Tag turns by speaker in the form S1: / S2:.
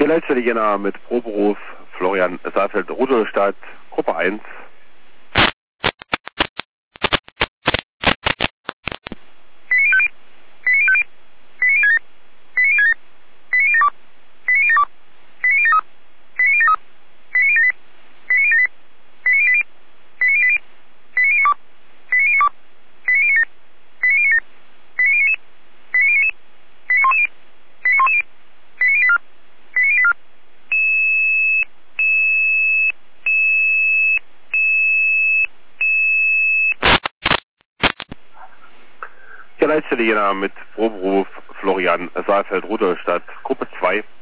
S1: Leitstelle Jena mit Proberuf Florian Saalfeld, Rudolstadt, Gruppe 1. Leitstelle Jena mit Proberuf Florian Saalfeld, Rudolstadt, Gruppe 2.